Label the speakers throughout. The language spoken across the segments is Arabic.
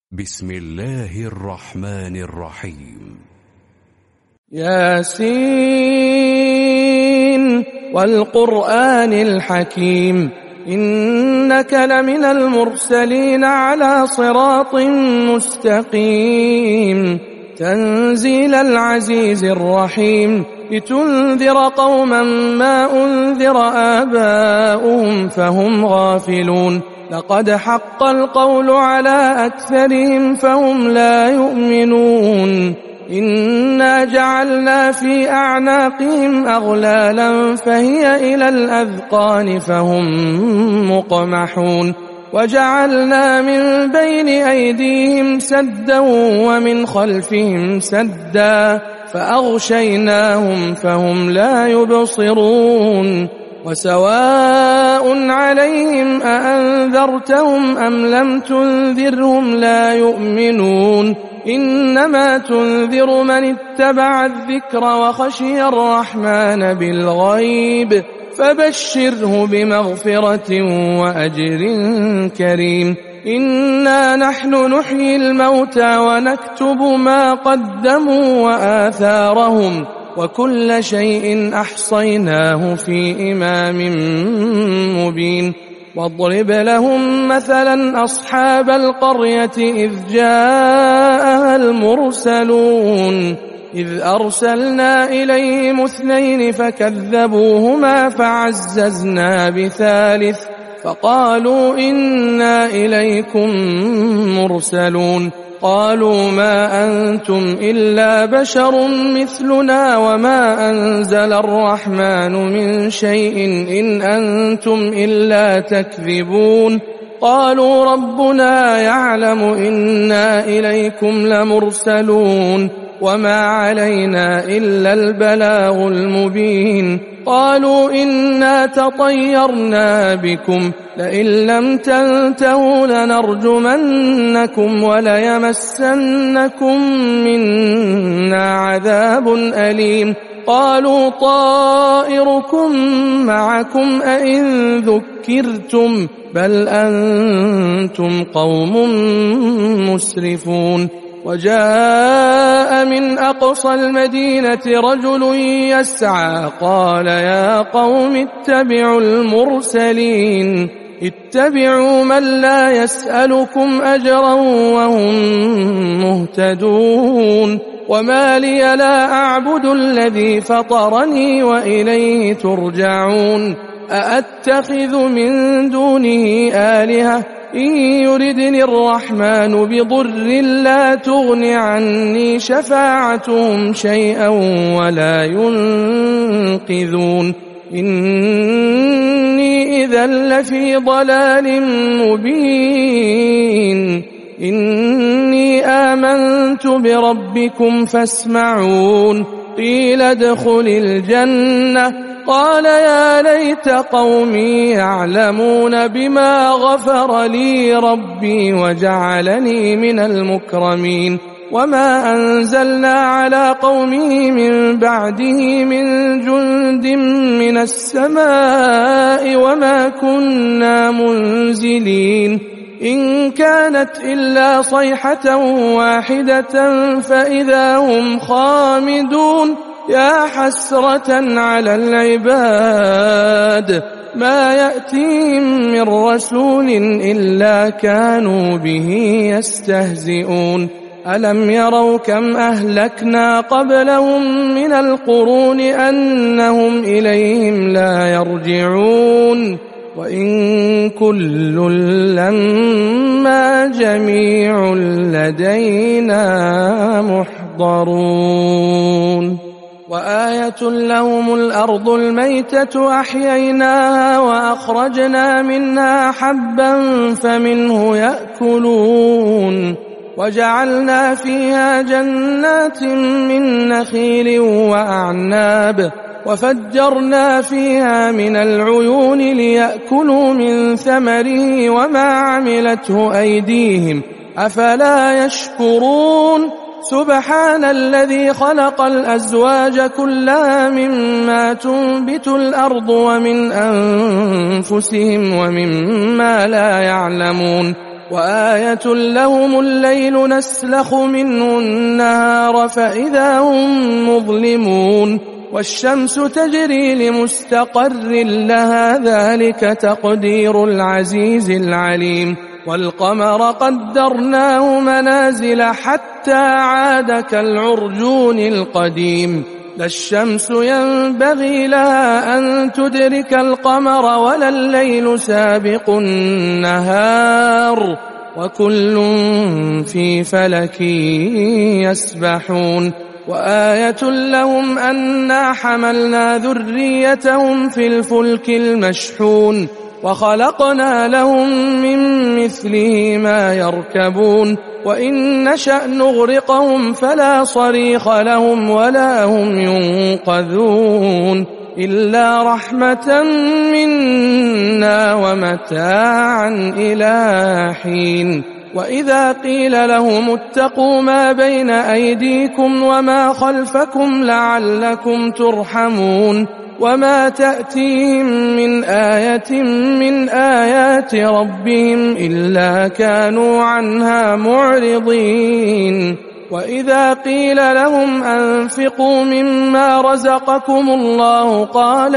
Speaker 1: بسم الله الرحمن الرحيم.
Speaker 2: ياسين والقرآن الحكيم إنك لمن المرسلين على صراط مستقيم تنزيل العزيز الرحيم لتنذر قوما ما أنذر آباؤهم فهم غافلون لقد حق القول على أكثرهم فهم لا يؤمنون إنا جعلنا في أعناقهم أغلالا فهي إلى الأذقان فهم مقمحون وجعلنا من بين أيديهم سدا ومن خلفهم سدا فأغشيناهم فهم لا يبصرون وسواء عليهم أأنذرتهم أم لم تنذرهم لا يؤمنون إنما تنذر من اتبع الذكر وخشي الرحمن بالغيب فبشره بمغفرة وأجر كريم إنا نحن نحيي الموتى ونكتب ما قدموا وآثارهم وكل شيء أحصيناه في إمام مبين واضرب لهم مثلا أصحاب القرية إذ جاءها المرسلون إذ أرسلنا إليهم 2 فكذبوهما فعززنا بثالث فقالوا إنا إليكم مرسلون قالوا ما أنتم إلا بشر مثلنا وما أنزل الرحمن من شيء إن أنتم إلا تكذبون قالوا ربنا يعلم إنا إليكم لمرسلون وما علينا إلا البلاغ المبين قالوا إنا تطيرنا بكم لئن لم تنتهوا لنرجمنكم وليمسنكم منا عذاب أليم قالوا طائركم معكم أئن ذكرتم بل أنتم قوم مسرفون وجاء من أقصى المدينة رجل يسعى قال يا قوم اتبعوا المرسلين اتبعوا من لا يسألكم أجرا وهم مهتدون وما لي لا أعبد الذي فطرني وإليه ترجعون أأتخذ من دونه آلهة إن يردني الرحمن بضر لا تغن عني شفاعتهم شيئا ولا ينقذون إني إذا لفي ضلال مبين إني آمنت بربكم فاسمعون قيل ادخل الجنة قال يا ليت قومي يعلمون بما غفر لي ربي وجعلني من المكرمين وما أنزلنا على قومه من بعده من جند من السماء وما كنا منزلين إن كانت إلا صيحة واحدة فإذا هم خامدون يا حسرة على العباد ما يأتيهم من رسول إلا كانوا به يستهزئون ألم يروا كم أهلكنا قبلهم من القرون أنهم إليهم لا يرجعون وإن كل لما جميع لدينا محضرون وآية لهم الأرض الميتة أحييناها وأخرجنا منها حبا فمنه يأكلون وجعلنا فيها جنات من نخيل وأعناب وفجرنا فيها من العيون ليأكلوا من ثمره وما عملته أيديهم أفلا يشكرون سبحان الذي خلق الأزواج كلها مما تنبت الأرض ومن أنفسهم ومما لا يعلمون وآية لهم الليل نسلخ منه النهار فإذا هم مظلمون والشمس تجري لمستقر لها ذلك تقدير العزيز العليم والقمر قدرناه منازل حتى عاد كالعرجون القديم لا الشمس ينبغي لها أن تدرك القمر ولا الليل سابق النهار وكل في فلك يسبحون وآية لهم أنا حملنا ذريتهم في الفلك المشحون وخلقنا لهم من مثله ما يركبون وإن نشأ نغرقهم فلا صريخ لهم ولا هم ينقذون إلا رحمة منا ومتاعا إلى حين وإذا قيل لهم اتقوا ما بين أيديكم وما خلفكم لعلكم ترحمون وما تأتيهم من آية من آيات ربهم إلا كانوا عنها معرضين وإذا قيل لهم أنفقوا مما رزقكم الله قال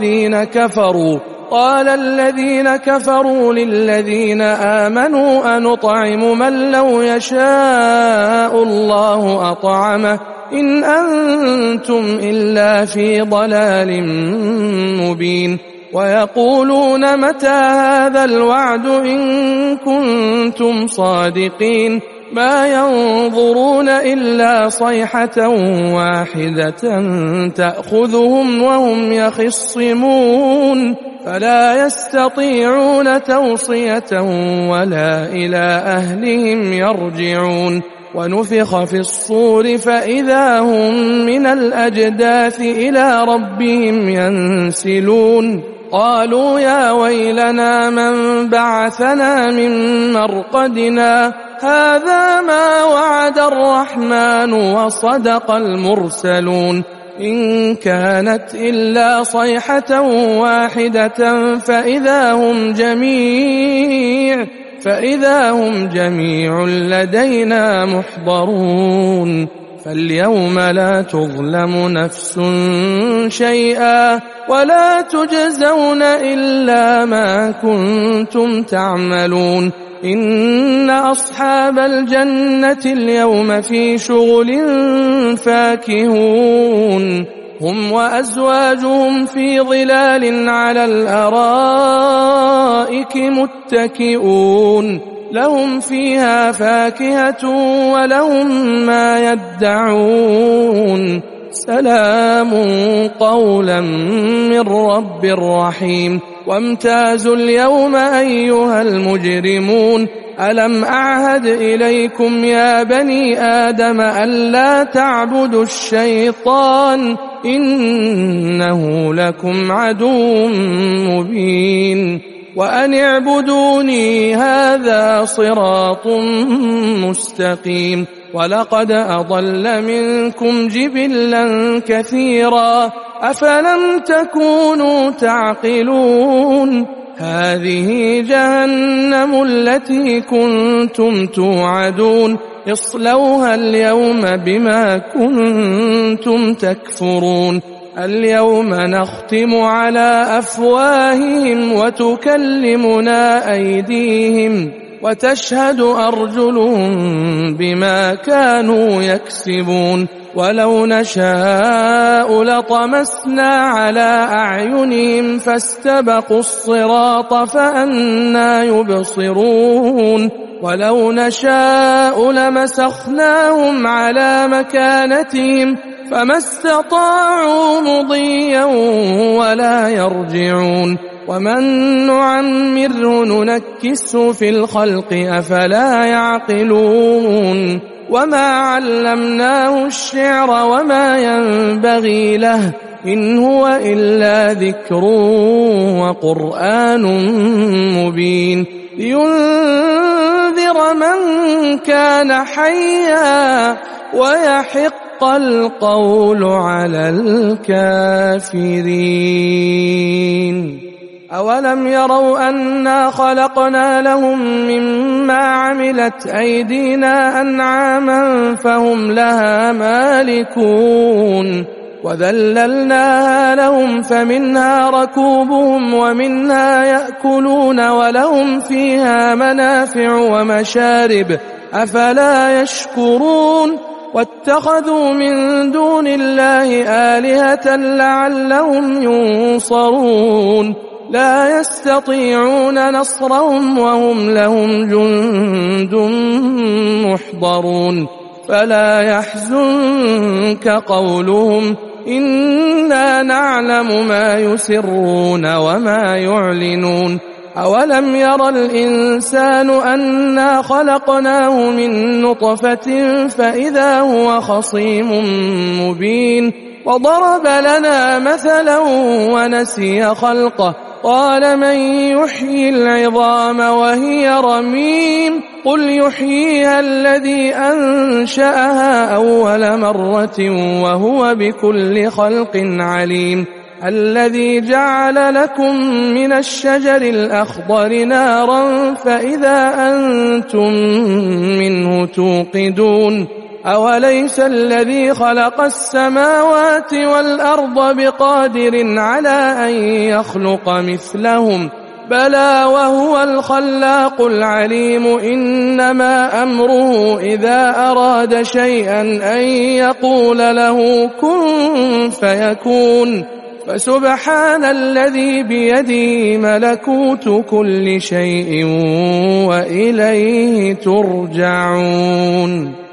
Speaker 2: الذين كفروا للذين آمنوا أنطعم من لو يشاء الله أطعمه إن أنتم إلا في ضلال مبين ويقولون متى هذا الوعد إن كنتم صادقين ما ينظرون إلا صيحة واحدة تأخذهم وهم يخصمون فلا يستطيعون توصية ولا إلى أهلهم يرجعون ونفخ في الصور فإذا هم من الأجداث إلى ربهم ينسلون قالوا يا ويلنا من بعثنا من مرقدنا هذا ما وعد الرحمن وصدق المرسلون إن كانت إلا صيحة واحدة فإذا هم جميع لدينا محضرون فاليوم لا تظلم نفس شيئا ولا تجزون إلا ما كنتم تعملون إن أصحاب الجنة اليوم في شغل فاكهون هم وأزواجهم في ظلال على الأرائك متكئون لهم فيها فاكهة ولهم ما يدعون سلام قولا من رب رحيم وامتازوا اليوم أيها المجرمون ألم أعهد إليكم يا بني آدم ألا تعبدوا الشيطان إنه لكم عدو مبين وأن اعبدوني هذا صراط مستقيم ولقد أضل منكم جبلا كثيرا أفلم تكونوا تعقلون هذه جهنم التي كنتم توعدون اصلوها اليوم بما كنتم تكفرون اليوم نختم على أفواههم وتكلمنا أيديهم وتشهد أرجلهم بما كانوا يكسبون ولو نشاء لطمسنا على أعينهم فاستبقوا الصراط فأنى يبصرون ولو نشاء لمسخناهم على مكانتهم فما استطاعوا مضيا ولا يرجعون ومن نعمره ننكسه في الخلق أفلا يعقلون وما علمناه الشعر وما ينبغي له إن هو إلا ذكر وقرآن مبين لينذر من كان حيا ويحق القول على الكافرين. أولم يروا أنا خلقنا لهم مما عملت أيدينا أنعاما فهم لها مالكون وذللناها لهم فمنها ركوبهم ومنها يأكلون ولهم فيها منافع ومشارب أفلا يشكرون واتخذوا من دون الله آلهة لعلهم ينصرون لا يستطيعون نصرهم وهم لهم جند محضرون فلا يحزنك قولهم إنا نعلم ما يسرون وما يعلنون أولم ير الإنسان أنا خلقناه من نطفة فإذا هو خصيم مبين وضرب لنا مثلا ونسي خلقه قال من يحيي العظام وهي رميم قل يحييها الذي أنشأها أول مرة وهو بكل خلق عليم الذي جعل لكم من الشجر الأخضر نارا فإذا أنتم منه توقدون أوليس الذي خلق السماوات والأرض بقادر على أن يخلق مثلهم بلى وهو الخلاق العليم إنما أمره إذا أراد شيئا أن يقول له كن فيكون فسبحان الذي بيده ملكوت كل شيء وإليه ترجعون.